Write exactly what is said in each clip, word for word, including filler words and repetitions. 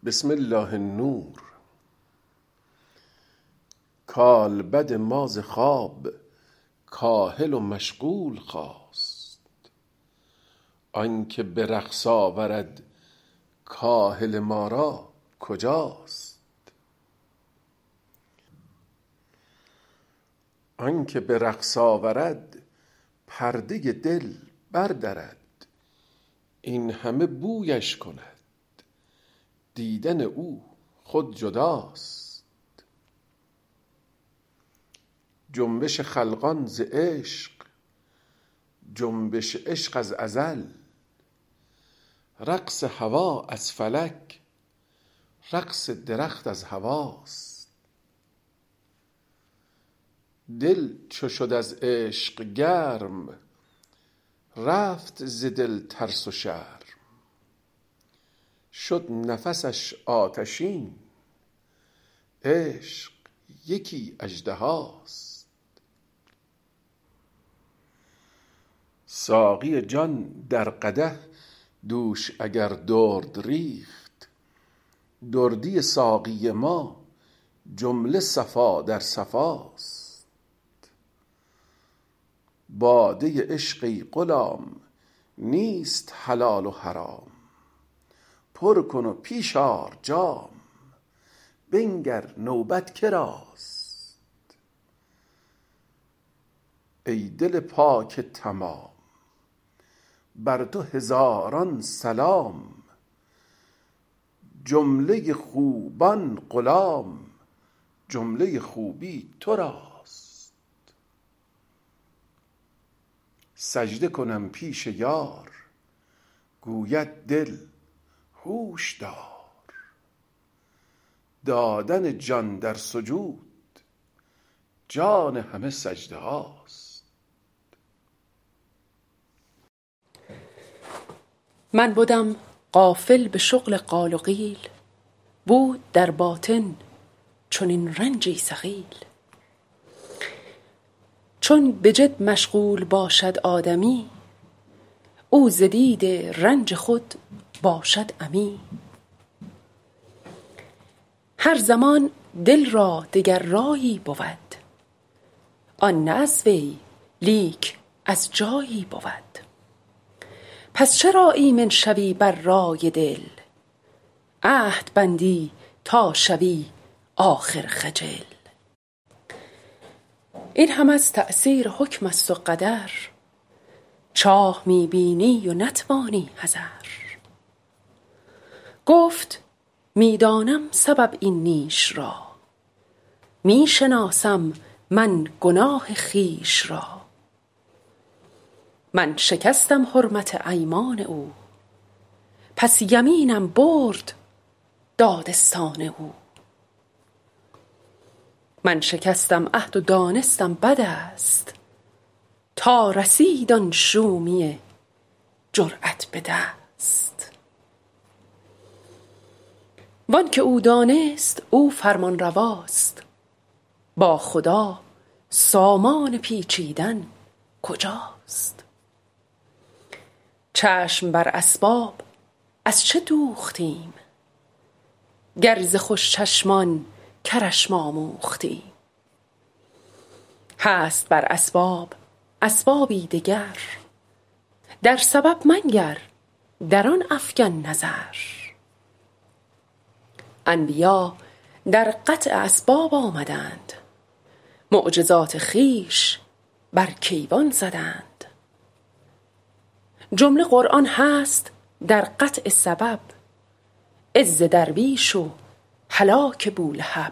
بسم الله نور. کالبد ما ز خواب کاهل و مشغول خاست، آنکه به رقص آورد کاهل ما را کجاست؟ آنکه به رقص آورد پرده دل بردرد، این همه بویش کند دیدن او خود جداست. جنبش خلقان ز عشق، جنبش عشق از ازل، رقص هوا از فلک، رقص درخت از هواست. دل چو شد از عشق گرم، رفت ز دل ترس و شرم، شد نفسش آتشین، عشق یکی اژدهاست. ساقی جان در قدح دوش اگر درد ریخت، دردی ساقی ما جمله صفا در صفاست. باده عشق ای غلام نیست حلال و حرام، پر کن و پیش آر جام، بنگر نوبت کراست. ای دل پاک تمام بر تو هزاران سلام، جمله خوبان غلام، جمله خوبی تو راست. سجده کنم پیش یار، گوید دل هوش دار، دادن جان در سجود جان همه سجده هاست. من بدم غافل به شغل قال و قیل، بود در باطن چنین رنجی ثقیل. چون به جد مشغول باشد آدمی، او ز دید رنج خود باشد عمی. هر زمان دل را دگر رایی بود، آن نه از وی لیک از جایی بود. پس چرا ایمن شوی بر رای دل، عهد بندی تا شوی آخر خجل. این هم از تأثیر حکم است و قدر، چاه می بینی و نتوانی حذر. گفت می دانم سبب این نیش را، می شناسم من گناه خویش را. من شکستم حرمت ایمان او، پس یمینم برد دادستان او. من شکستم عهد و دانستم بد است، تا رسید آن شومی جرأت به دست. وان که او دانست او فرمان رواست، با خدا سامان پیچیدن کجاست؟ چشم بر اسباب از چه دوختیم، گر ز خوش چشمان کرشم آموختیم. هست بر اسباب اسبابی دگر، در سبب منگر در آن افکن نظر. انبیا در قطع اسباب آمدند، معجزات خویش بر کیوان زدند. جمله قرآن هست در قطع سبب، عز درویش و هلاک بولهب.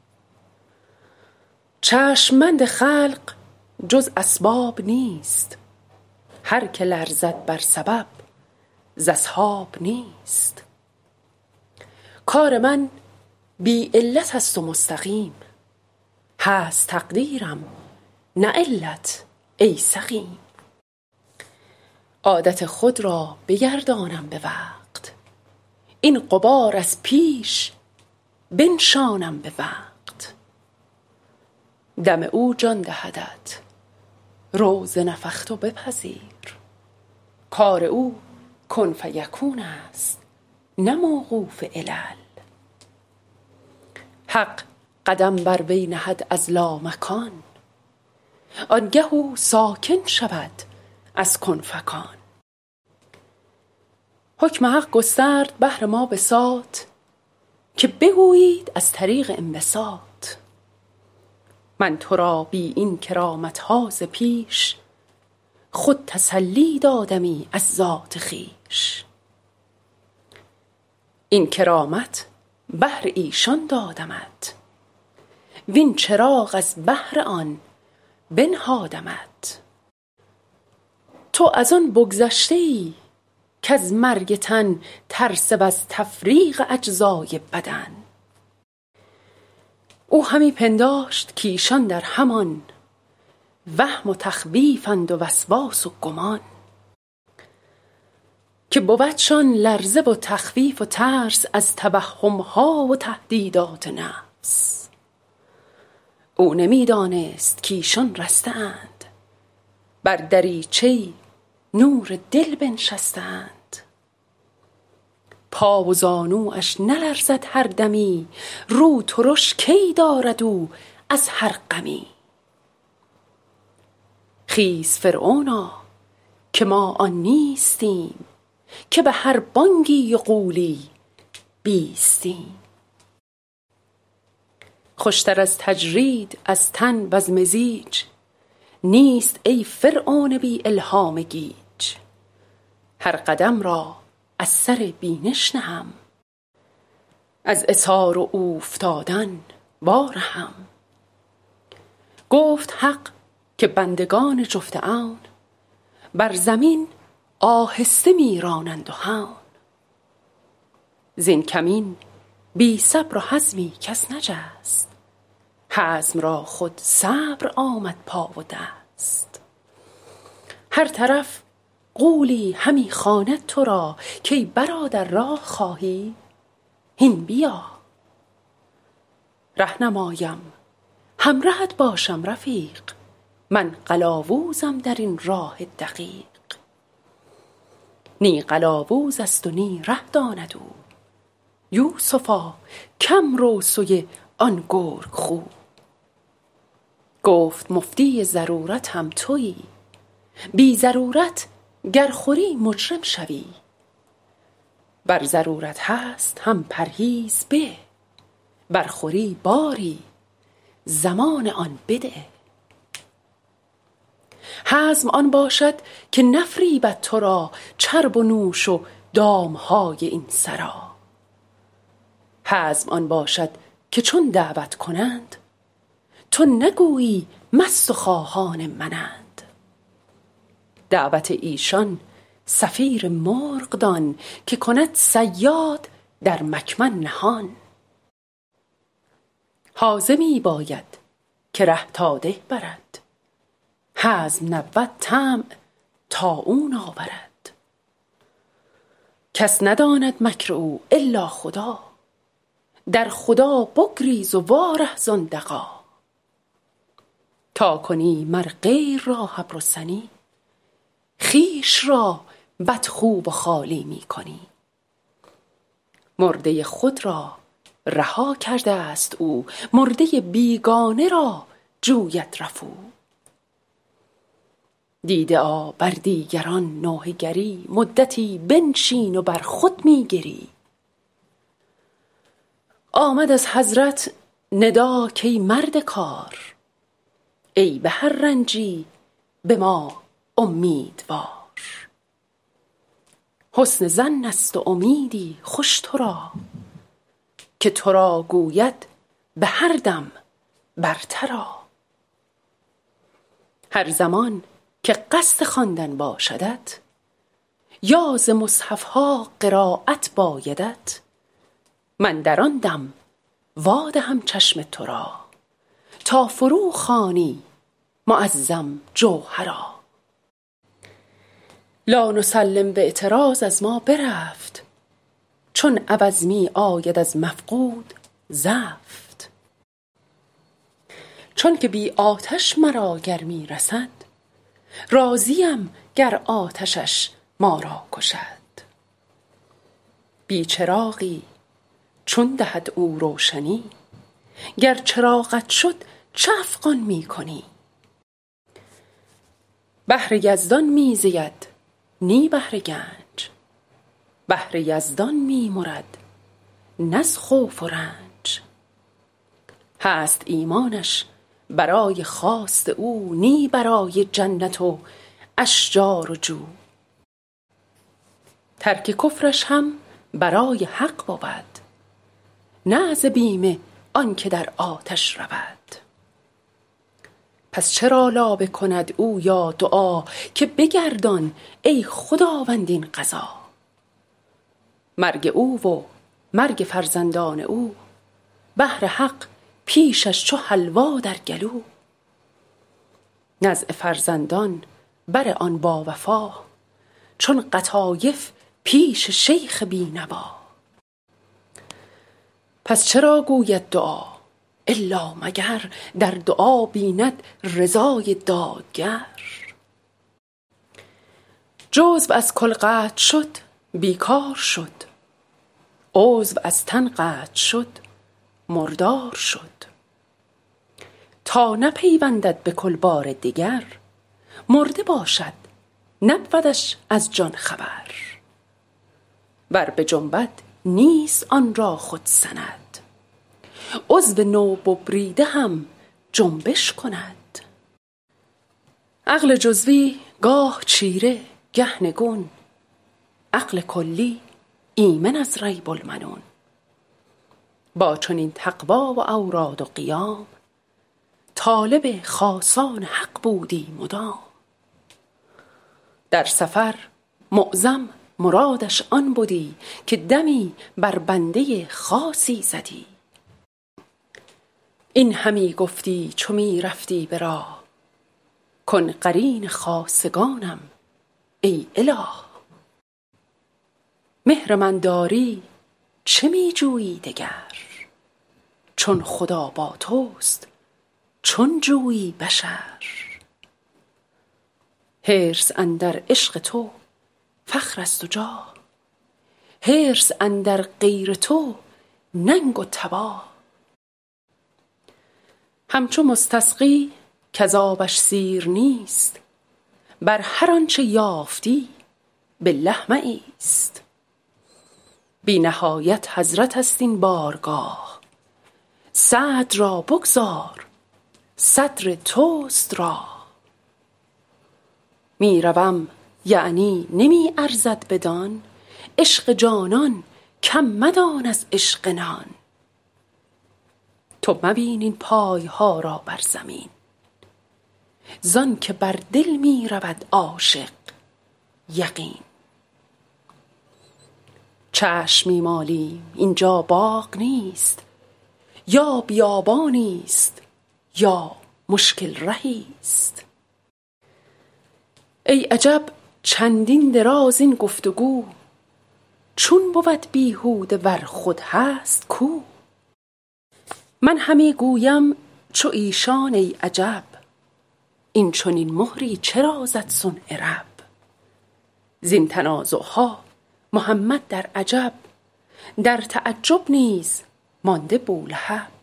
چشممند خلق جز اسباب نیست، هر که لرزد بر سبب ز اصحاب نیست. کار من بی علت است و مستقیم، هست تقدیرم نه علت ای سقیم. عادت خود را بگردانم به وقت، این غبار از پیش بنشانم به وقت. دم او جان دهدت رو ز نفخت و بپذیر، کار او کن فیکون است نه موقوف علل. حق قدم بر وی نهد از لامکان، آنگه او ساکن شود از کن فکان. حکم حق گسترد بهر ما بساط، که بگویید از طریق انبساط. من تو را بی این کرامت ها ز پیش، خود تسلی دادمی از ذات خویش. این کرامت بهر ایشان دادمت، وین چراغ از بهر آن بنهادمت. تو از آن بگذشته ای کز مرگ تن ترسه و از تفریق اجزای بدن. او همی پنداشت کایشان در همان، وهم و تخویفند و وسواس و گمان. که بودشان لرزه و تخویف و ترس از توهمها و تهدیدات نفس. او نمی دانست کایشان رسته اند، بر دریچه نور دل بنشسته اند. پا و زانوش نلرزد هر دمی، رو ترش کی دارد او از هر غمی. خیز فرعونا که ما آن نیستیم، که به هر بانگی و غولی بیستیم. خوشتر از تجرید از تن و از مزیج، نیست ای فرعون بی الهام گیج. هر قدم را از سر بینش نهم، از عثار و اوفتادن وارهم. گفت حق که بندگان جفت عون، بر زمین آهسته می رانند و هون. زین کمین بی صبر و حزمی کس نجست، حزم را خود صبر آمد پا و دست. هر طرف غولی همی خواند تو را، کی برادر راه خواهی هین بیا. رهنمایم همرهت باشم رفیق، من قلاووزم در این راه دقیق. نی قلاووز است و نی ره داند او، یوسفا کم رو سوی آن گرگ خو. گفت مفتی ضرورت هم تویی، بی ضرورت گر خوری مجرم شوی. بر ضرورت هست هم پرهیز به، بر خوری باری زمان آن بده. حزم آن باشد که نفریبد تو را، چرب و نوش و دامهای این سرا. حزم آن باشد که چون دعوت کنند، تو نگویی مست و خواهان منند. دعوت ایشان صفیر مرغ دان، که کند صیاد در مکمن نهان. حازمی باید که ره تا ده برد، حزم نبود طمع طاعون آورد. کس نداند مکر او الا خدا، در خدا بگریز و واره زان دغا. تا کنی مر غیر را حبر و سنی، خویش را بدخو و خالی می کنی. مرده خود را رها کرده است او، مرده بیگانه را جوید رفو. دیده آ بر دیگران نوحه گری، مدتی بنشین و بر خود می گری. آمد از حضرت ندا کای مرد کار، ای به هر رنجی به ما امیدوار. حسن ظن است و امیدی خوش تو را، که تو را گوید به هر دم برترا. هر زمان که قصد خواندن باشدت، یا ز مصحف ها قرایت بایدت. من در آن دم وادهم چشم تو را، تا فرو خوانی معظم جوهرا. لا نسلم به اعتراض از ما برفت، چون عوض می آید از مفقود زفت. چون که بی آتش مرا گر می رسد، راضیم گر آتشش ما را کشد. بی چراغی چون دهد او روشنی، گر چراغت شد چه افغان می کنی؟ بهر یزدان می زید نی بهر گنج، بهر یزدان می مرد نه از خوف و رنج. هست ایمانش برای خواست او، نی برای جنت و اشجار و جو. ترک کفرش هم برای حق بود، نه از بیم آن که در آتش رود. پس چرا لابه کند او یا دعا، که بگردان ای خداوند این قضا. مرگ او و مرگ فرزندان او، بهر حق پیشش چو حلوا در گلو. نزع فرزندان بر آن با وفا، چون قطایف پیش شیخ بینوا. پس چرا گوید دعا الا مگر، در دعا بیند رضای دادگر. جزو از کل قطع شد بیکار شد، عضو از تن قطع شد مردار شد. تا نپیوندد به کل بار دیگر، مرده باشد نبودش از جان خبر. ور بجنبد نیست آن را خود سند، عضو نو ببریده هم جنبش کند. عقل جزوی گاه چیره گه نگون، عقل کلی ایمن از ریب المنون. با چنین تقوا و اوراد و قیام، طالب خاصان حق بودی مدام. در سفر معظم مرادش آن بودی، که دمی بر بنده خاصی زدی. این همی گفتی چو می رفتی به راه، کن قرین خاصگانم ای اله. مهر من داری چه می جویی دگر، چون خدا با توست چون جویی بشر. حرص اندر عشق تو فخر است و جاه، حرص اندر غیر تو ننگ و تباه. همچو مستسقی کز آبش سیر نیست، بر هر آنچه یافتی بالله مایست. بی نهایت حضرت است این بارگاه، صدر را بگذار صدر توست راه. می روم یعنی نمی ارزد بدان، عشق جانان کم مدان از عشق نان. تو مبین این پای ها را بر زمین، زان که بر دل می رود عاشق یقین. چشم می مالیم اینجا باغ نیست، یا بیابانی است یا مشکل رهی است. ای عجب چندین دراز این گفتگو، چون بود بیهوده ور خود هست کو. من همی گویم چو ایشان ای عجب، این چنین مهری چرا زد صنع رب. زین تنازعها محمد در عجب، در تعجب نیز مانده بولهب.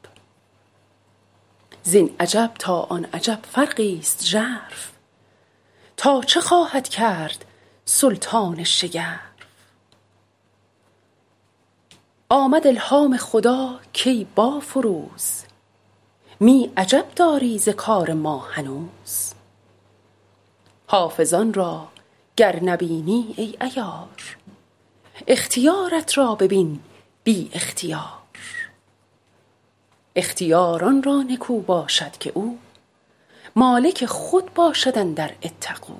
زین عجب تا آن عجب فرقی است ژرف، تا چه خواهد کرد سلطان شگرف. آمد الهام خدا کی با فروز، می عجب داری ز کار ما هنوز. حافظان را گر نبینی ای عیار، اختیارت را ببین بی اختیار. اختیاران را نکو باشد که او، مالک خود باشد اندر اتقوا.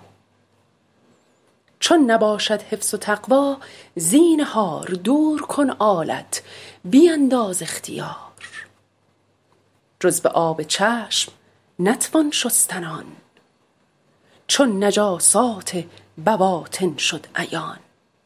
چون نباشد حفظ و تقوا زینهار، دور کن آلت بینداز اختیار. جز به آب چشم نتوان شستن آن، چون نجاسات بواطن شد عیان.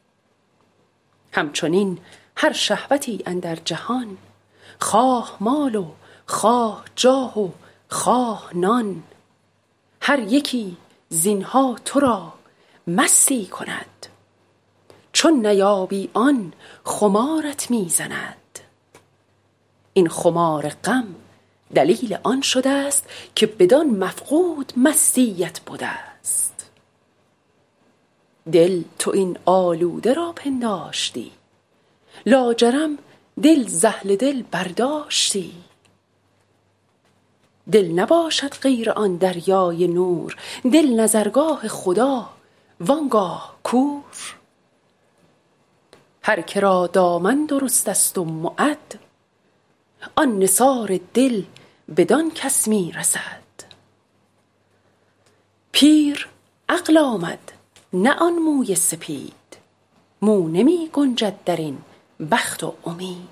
همچنین هر شهوتی اندر جهان، خواه مال و خواه جاه و خواه نان، هر یکی زینها تو را مستی کند. چون نیابی آن خمارت میزند، این خمار غم دلیل آن شده است که بدان مفقود مستیت بوده است. دل تو این آلوده را پنداشتی، لاجرم دل ز اهل دل برداشتی. دل نباشد غیر آن دریای نور، دل نظرگاه خدا وانگاه کور. هر که را دامن درست است و معد، آن نثار دل بدان کس می رسد. پیر عقل آمد نه آن موی سپید، مو نمی گنجد در این بخت و امید.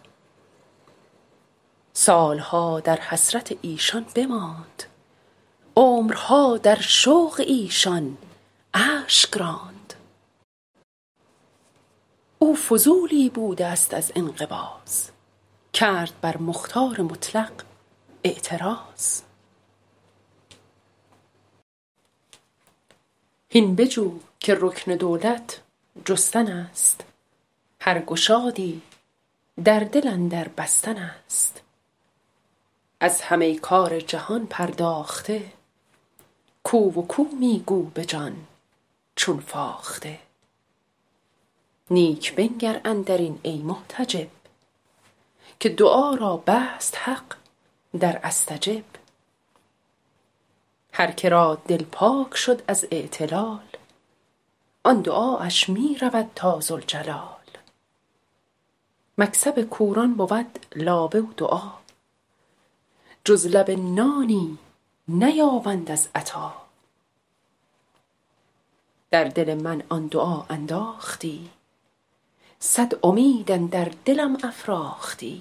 سالها در حسرت ایشان بماند، عمرها در شوق ایشان اشک راند. او فضولی بوده است از انقباض، کرد بر مختار مطلق اعتراض. هین بجو که رکن دولت جستن است، هر گشادی در دل اندر بستن است. از همه کار جهان پرداخته، کو و کو می گو به جان چون فاخته. نیک بنگر اندر این ای محتجب، که دعا را بست حق در استجب. هر که را دل پاک شد از اعتلال، آن دعاش می رود تا ذوالجلال. مکسب کوران بود لابه و دعا، جز لب نانی نیابند از عطا. در دل من آن دعا انداختی، صد امید اندر دلم افراختی.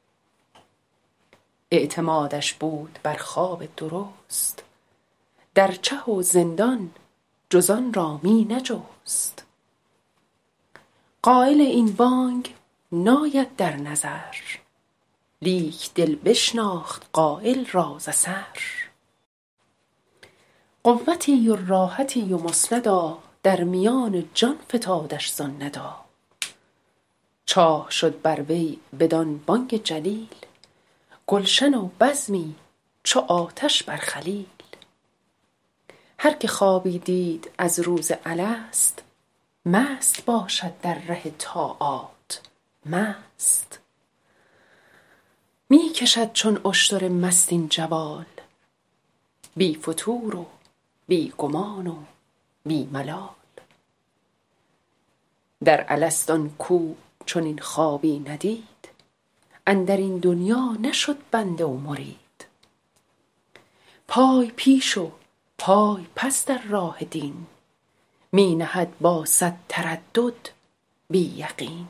اعتمادش بود بر خواب درست، در چه و زندان جز آن را می نجست. قایل این بانگ ناید در نظر، لیک دل بشناخت قایل را ز سر. قوتی و راحتی و مسندا، در میان جان فتادش زان ندا. چاه شد بر وی بدان بانگ جلیل، گلشن و بزمی چو آتش بر خلیل. هر که خوابی دید از روز الست، مست باشد در ره طاعات مست. می کشد چون اشتر مست این جوال، بی فتور و بی گمان و بی ملال. در الست آن کو چنین خوابی ندید، اندر این دنیا نشد بنده و مرید. پای پیش و پای پس در راه دین، می نهد با صد تردد بی یقین.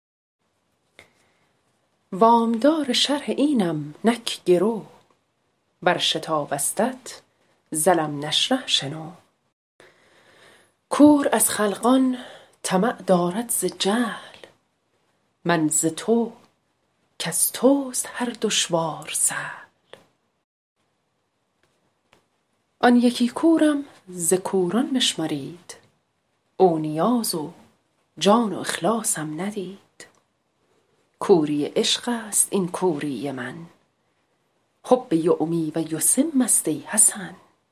وامدار شرح اینم نک گرو، بر شتابستت ز الم نشرح شنو. کور از خلقان طمع دارد ز جهل، من ز تو کز توست هر دشوار سهل. آن یکی کورم ز کوران بشمرید، او نیاز و جان و اخلاصم ندید. کوری عشق است این کوری من، حب یعمی و یسم است ای حسن.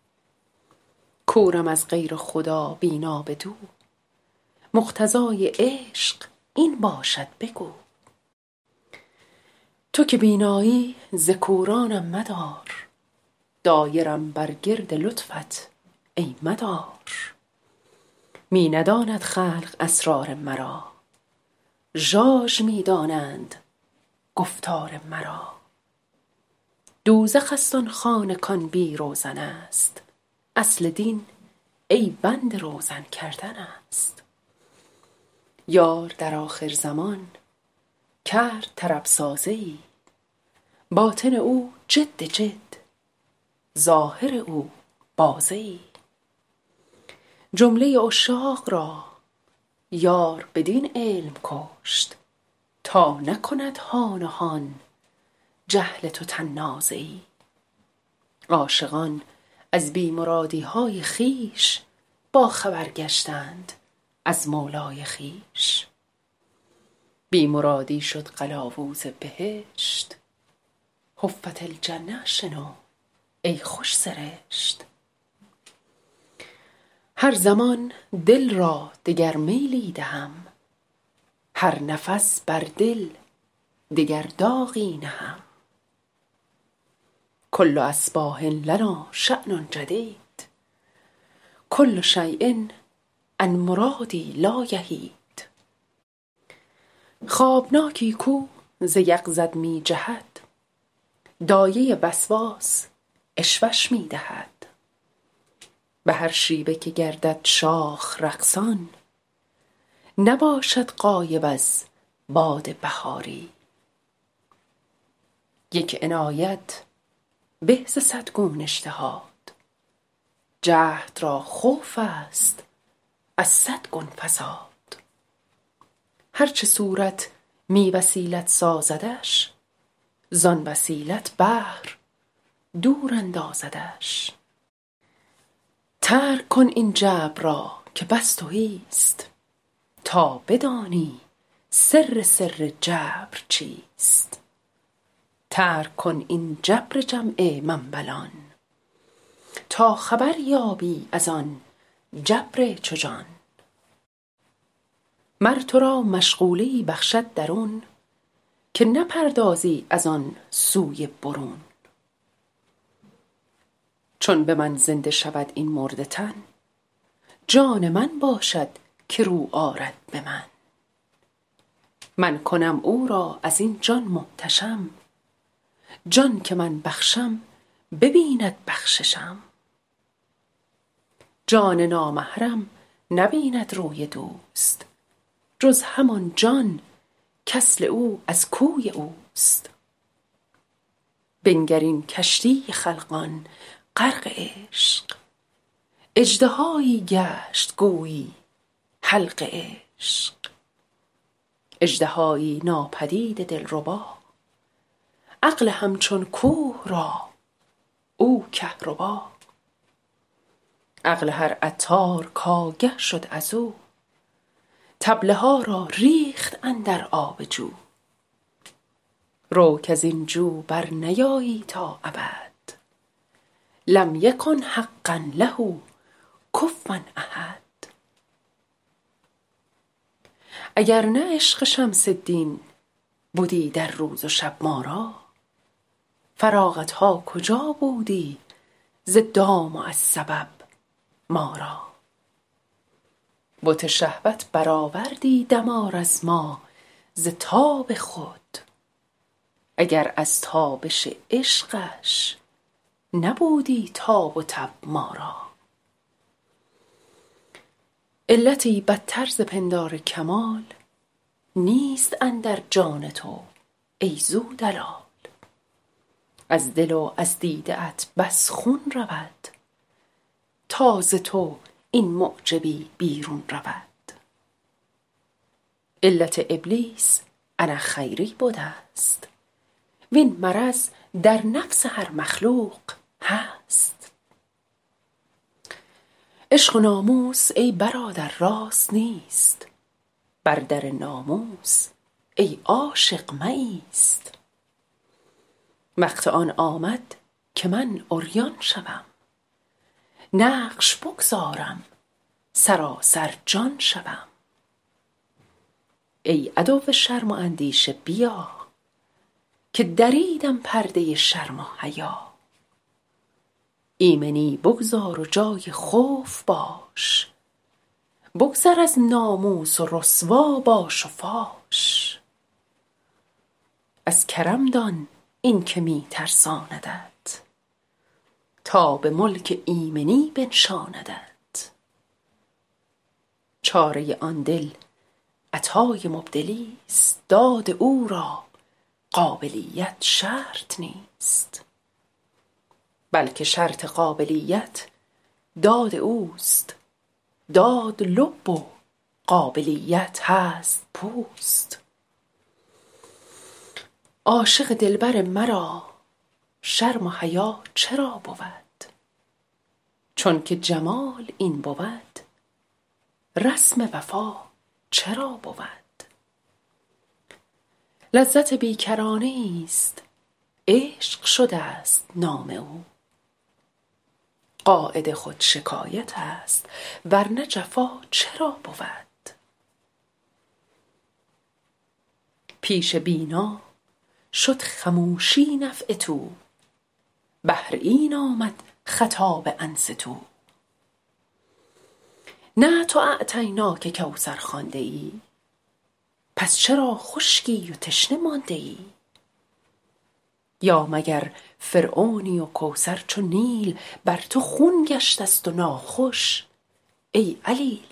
کورم از غیر خدا بینا بدو، مقتضای عشق این باشد بگو. تو که بینایی ز کورانم مدار، دایرم بر گرد لطفت ای مدار. می نداند خلق اسرار مرا، ژاژ می دانند گفتار مرا. دوزخ است آن خانه کان بی روزن است، اصل دین ای بنده روزن کردن است. یار در آخر زمان کرد طرب سازه ای، باطن او جد جد ظاهر او بازه ای. جمله عشاق را یار بدین علم کشت، تا نکند هان و هان جهل تو طنازه ای. عاشقان از بی مرادی های خویش، با خبر گشتند از مولای خویش. بی مرادی شد قلاووز بهشت، حفت الجنه شنو ای خوش سرشت. هر زمان دل را دگر میلی دهم، هر نفس بر دل دگر داغی نهم. کل اصباح لنا شأن جدید، کل شیء عن مرادی لا یحید. خوابناکی کو ز یقظت می جهد، دایه وسواس عشوش می دهد. به هر شیوه که گردد شاخ رقصان، نباشد غایب از باد بهاری. یک عنایت به ز صد گون اجتهاد، جهد را خوف است از صد گون فساد. هر چه صورت می وسیلت سازدش، زان وسیلت بحر دور اندازدش. ترک کن این جبر را که بس تهیست، تا بدانی سر سر جبر چیست. ترک کن این جبر جمع منبلان، تا خبر یابی از آن جبر چو جان. مر تو را مشغوله ای بخشد درون، که نپردازی از آن سوی برون. چون به من زنده شود این مرده تن، جان من باشد که رو آرد به من. من کنم او را از این جان محتشم، جان که من بخشم ببیند بخششم. جان نامحرم نبیند روی دوست، جز همان جان کاصل او از کوی اوست. بنگر این کشتی خلقان غرق عشق، اژدهایی گشت گویی حلق عشق. اژدهایی ناپدید دلربا، عقل همچون کوه را او کهربا. عقل هر عطار کآگه شد از او، طبله ها را ریخت اندر آب جو. رو کز این جو بر نیایی تا ابد، لم یکن حقا له کفوا احد. اگر نه عشق شمس الدین بودی در روز و شب ما را، فراغت ها کجا بودی ز دام و از سبب ما را. بت شهوت برآوردی دمار از ما ز تاب خود، اگر از تابش عشقش نبودی تاب و تب ما را. علتی بدتر ز پندار کمال، نیست اندر جان تو ای ذو دلال. از دل و از دیده ات بس خون رود، تا ز تو این معجبی بیرون رود. علت ابلیس انا خیری بدست، وین مرض در نفس هر مخلوق هست. عشق و ناموس ای برادر راست نیست، بر در ناموس ای عاشق مایست. وقت آن آمد که من عریان شوم، نقش بگذارم سراسر جان شوم. ای عدو شرم و اندیشه بیا، که دریدم پرده شرم و حیا. ایمنی بگذار و جای خوف باش، بگذر از ناموس و رسوا باش و فاش. از کرم دان این که می ترساندت، تا به ملک ایمنی بنشاندت. چاره آن دل عطای مبدلیست، داد او را قابلیت شرط نیست. بلکه شرط قابلیت داد اوست، داد لب و قابلیت هست پوست. عاشق دلبر مرا شرم و حیا چرا بود؟ چون که جمال این بود، رسم وفا چرا بود؟ لذت بیکرانه ایست عشق شده است نام او. قاعد خود شکایت است، ورنه جفا چرا بود؟ پیش بینا شد خموشی نفع تو، بهر این آمد خطاب انصتوا. نه تو اعطیناک کوثر خوانده ای، پس چرا خشکی و تشنه مانده ای؟ یا مگر فرعونی و کوثر چو نیل بر تو خون گشته است و ناخوش ای علیل؟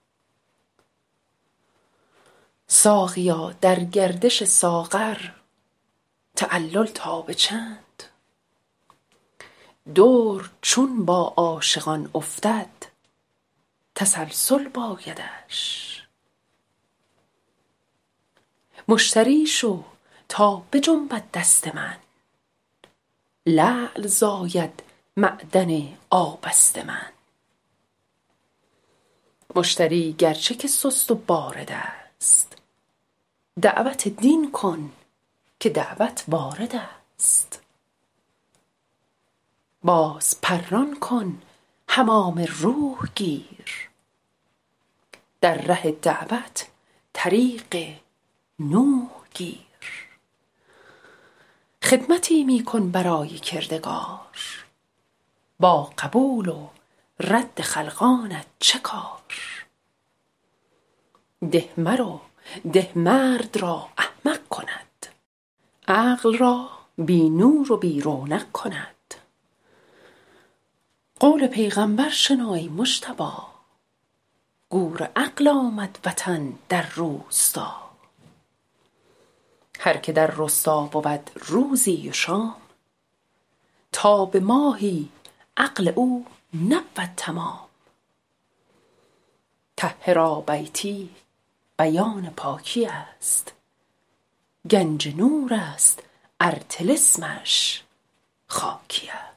ساقیا در گردش ساغر تعلل تا به چند؟ دور چون با عاشقان افتد تسلسل بایدش. مشتری شو تا بجنبد دست من، لعل زاید معدن آبست من. مشتری گرچه که سست و بارد است، دعوت دین کن که دعوت وارد است. باز پران کن حمام روح گیر، در ره دعوت طریق نوح گیر. خدمتی می کن برای کردگار، با قبول و رد خلقانت چه کار؟ ده مرو ده مرد را احمق کند، عقل را بی نور و بی رونق کند. قول پیغمبر شنو ای مجتبی، گور عقل آمد وطن در روستا. هر که در رستا بود روزی و شام، تا به ماهی عقل او نبود تمام. طهرا بیتی بیان پاکی است، گنج نور است ار طلسمش خاکی است.